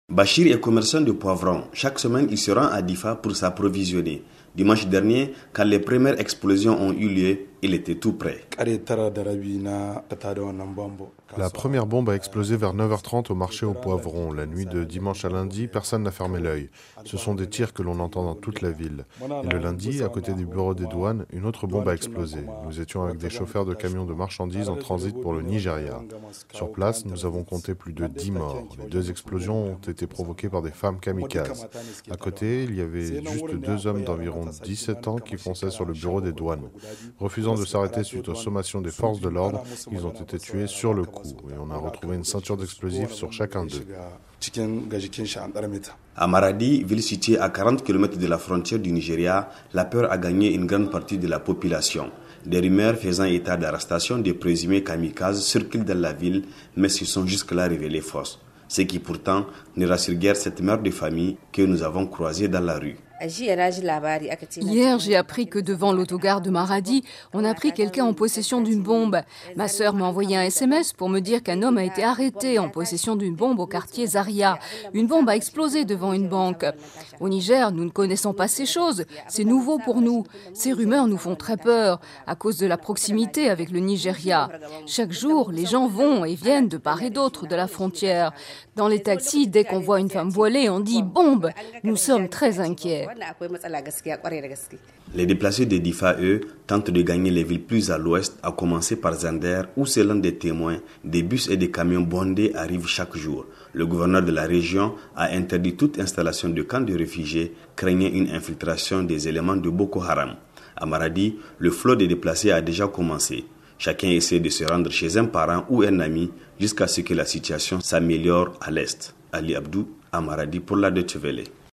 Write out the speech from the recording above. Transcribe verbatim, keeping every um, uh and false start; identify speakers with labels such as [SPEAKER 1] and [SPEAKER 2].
[SPEAKER 1] Bachir est commerçant de poivrons. Chaque semaine, il se rend à Difa pour s'approvisionner. Dimanche dernier, quand les premières explosions ont eu lieu, il était tout prêt.
[SPEAKER 2] La première bombe a explosé vers neuf heures trente au marché aux poivrons. La nuit de dimanche à lundi, personne n'a fermé l'œil. Ce sont des tirs que l'on entend dans toute la ville. Et le lundi, à côté du bureau des douanes, une autre bombe a explosé. Nous étions avec des chauffeurs de camions de marchandises en transit pour le Nigeria. Sur place, nous avons compté plus de dix morts. Les deux explosions ont été provoquées par des femmes kamikazes. À côté, il y avait juste deux hommes d'environ dix-sept ans qui fonçaient sur le bureau des douanes. Refusant de s'arrêter suite aux sommations des forces de l'ordre, ils ont été tués sur le coup et on a retrouvé une ceinture d'explosifs sur chacun d'eux.
[SPEAKER 1] À Maradi, ville située à quarante kilomètres de la frontière du Nigeria, la peur a gagné une grande partie de la population. Des rumeurs faisant état d'arrestation des présumés kamikazes circulent dans la ville, mais se sont jusque-là révélées fausses. Ce qui pourtant ne rassure guère cette mère de famille que nous avons croisée dans la rue.
[SPEAKER 3] Hier, j'ai appris que devant l'autogare de Maradi, on a pris quelqu'un en possession d'une bombe. Ma sœur m'a envoyé un S M S pour me dire qu'un homme a été arrêté en possession d'une bombe au quartier Zaria. Une bombe a explosé devant une banque. Au Niger, nous ne connaissons pas ces choses. C'est nouveau pour nous. Ces rumeurs nous font très peur à cause de la proximité avec le Nigeria. Chaque jour, les gens vont et viennent de part et d'autre de la frontière. Dans les taxis, dès qu'on voit une femme voilée, on dit « bombe ». Nous sommes très inquiets.
[SPEAKER 1] Les déplacés de Difa, eux, tentent de gagner les villes plus à l'ouest, à commencer par Zander, où selon des témoins, des bus et des camions bondés arrivent chaque jour. Le gouverneur de la région a interdit toute installation de camps de réfugiés, craignant une infiltration des éléments de Boko Haram. À Maradi, le flot des déplacés a déjà commencé. Chacun essaie de se rendre chez un parent ou un ami jusqu'à ce que la situation s'améliore à l'est. Ali Abdou, à Maradi pour la Deutsche Welle.